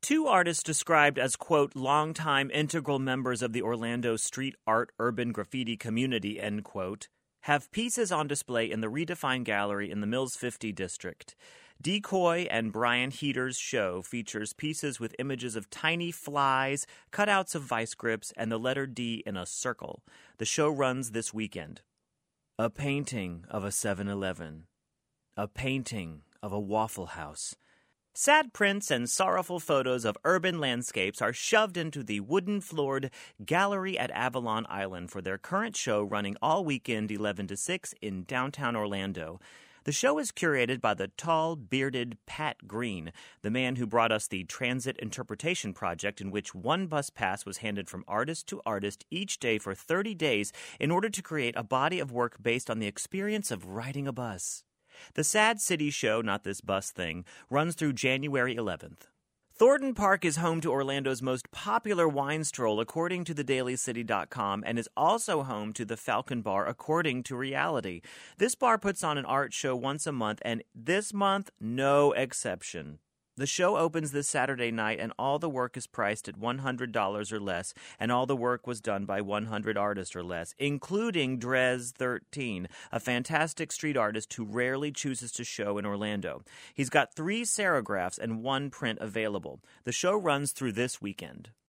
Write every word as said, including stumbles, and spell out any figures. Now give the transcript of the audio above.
Two artists described as, quote, longtime integral members of the Orlando street art urban graffiti community, end quote, have pieces on display in the Redefine Gallery in the Mills fifty district. Decoy and Brian Heater's show features pieces with images of tiny flies, cutouts of vice grips, and the letter D in a circle. The show runs this weekend. A painting of a seven eleven. A painting of a Waffle House. Sad prints and sorrowful photos of urban landscapes are shoved into the wooden-floored Gallery at Avalon Island for their current show running all weekend eleven to six in downtown Orlando. The show is curated by the tall, bearded Pat Green, the man who brought us the Transit Interpretation Project, in which one bus pass was handed from artist to artist each day for thirty days in order to create a body of work based on the experience of riding a bus. The Sad City Show, not this bus thing, runs through January eleventh. Thornton Park is home to Orlando's most popular wine stroll, according to the daily city dot com, and is also home to the Falcon Bar, according to Reality. This bar puts on an art show once a month, and this month, no exception. The show opens this Saturday night, and all the work is priced at one hundred dollars or less, and all the work was done by one hundred artists or less, including Drez thirteen, a fantastic street artist who rarely chooses to show in Orlando. He's got three serigraphs and one print available. The show runs through this weekend.